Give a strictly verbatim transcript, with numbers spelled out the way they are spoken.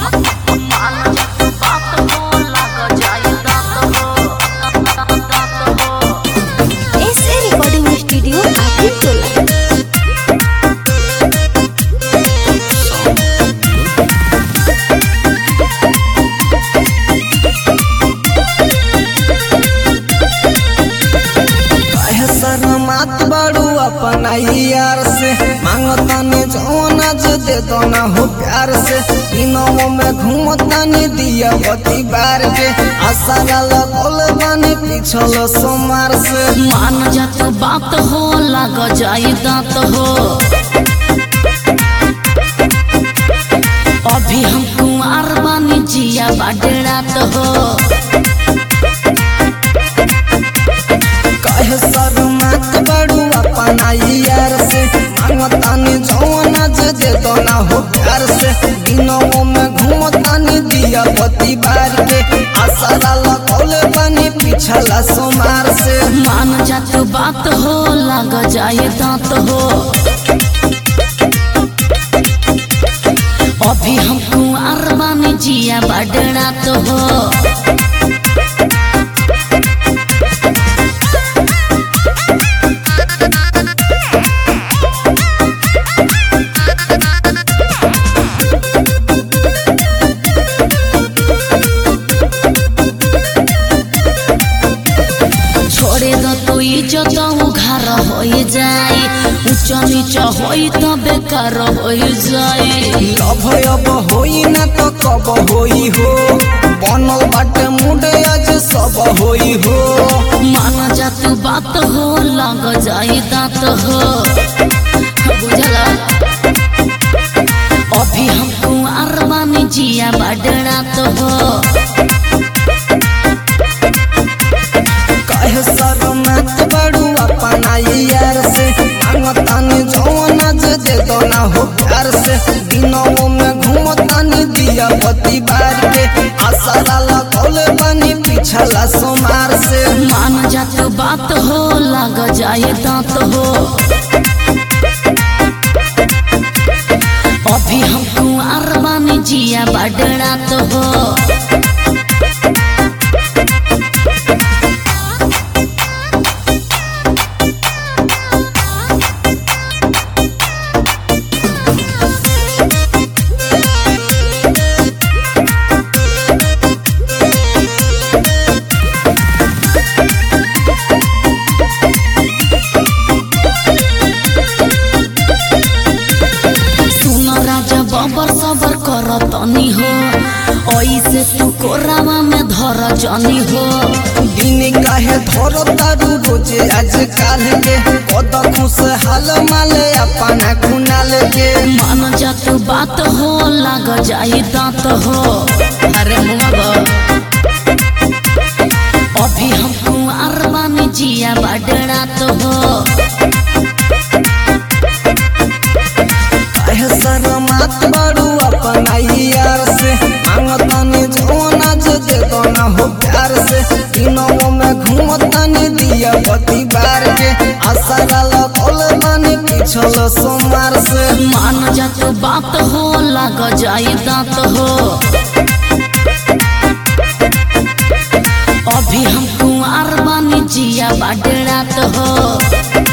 अपना यार से मांगतानी जौना जे दे दो ना हो प्यार से दिनों में घूमतानी दिया बती बार के आसारा लगल बानी पिछल सोमार से मान जात बात हो लग जाई दांत हो अभी हम कुंवार बानी जिया बाडेरात हो कहे शर्मात बड़ू अपना यार से मांगतानी जौना जे दे दो ना हो प्यार से दिनों में घूमतानी दिया बती बार के आसारा लगल बानी पिछला सोमार से मान जात बात हो लग जाए दांत हो अभी हम कुंवार बानी जिया बाडेरात हो इज्जत उघार हो जाए ऊंच नीच होई तो बेकार हो जाए लभ अब होई ना तो कब होई हो बनल बाटे मुड आज सब होई हो मान जात बात हो लग जाए दांत हो बुझला अभी हम कुंवार बानी जिया बाडेरात हो कहे शर्मात बड़ू अपना यार से मांगतानी जौना जे दे दो ना हो प्यार से दिनों में घूमतानी दिया बती बार के आसारा लगल बानी पिछला सोमार से मान जात बात हो लग जाए दांत हो अभी हम कुंवार बानी जिया बाडेरात हो बबर सबर कर तनी हो ऐसे तू कोरावा में धर जनी हो दिन काहे धर तारू रोजे आज काल के कद खुश हाल माले अपना खुनाल के मान जात बात हो लग जाई दांत हो अरे मुआ अभी हम कुंवार बानी जिया बाडेरात हो कहे शर्मात बड़ू अपना यार से मांगतानी जौना जे दे दो ना हो प्यार से दिनों में घूमतानी दिया बती बार के आसारा लगल बानी पिछल सोमार से मान जात बात हो लग जाए दांत हो अभी हम कुंवार बानी जिया बाडेरात हो।